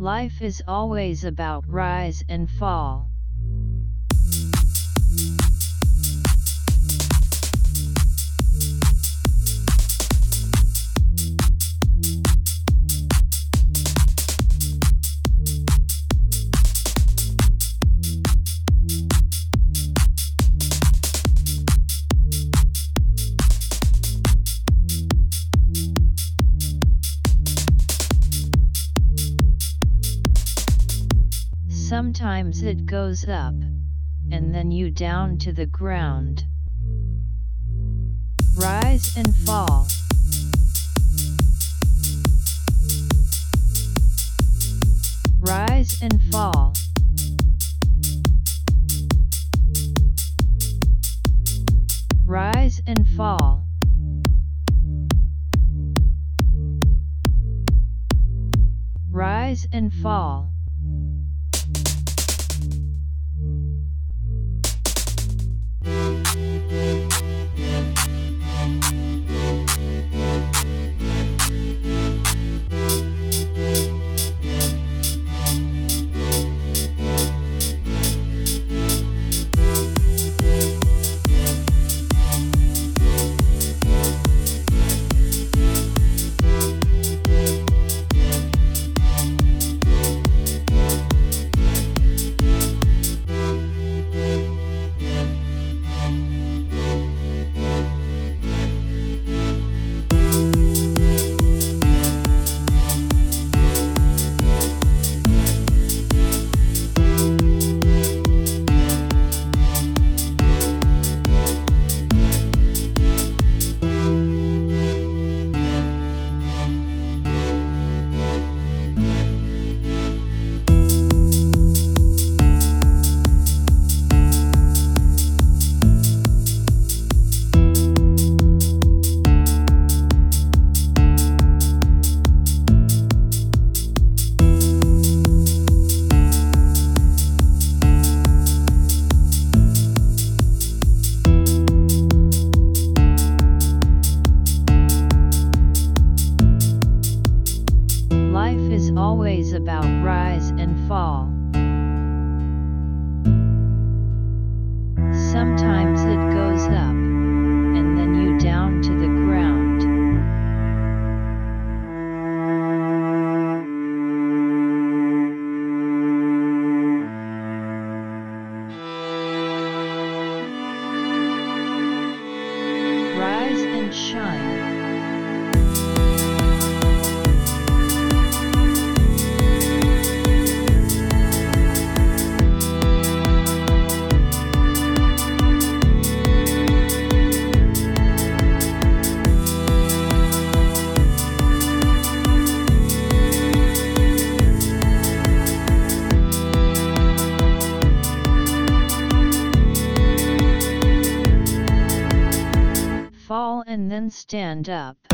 Life is always about rise and fall. Sometimes it goes up, and then you down to the ground. Rise and fall. Rise and fall. Rise and fall. Rise and fall. Life is always about rise and fall. Sometimes it goes up, and then you down to the ground. Rise and shine. Fall and then stand up.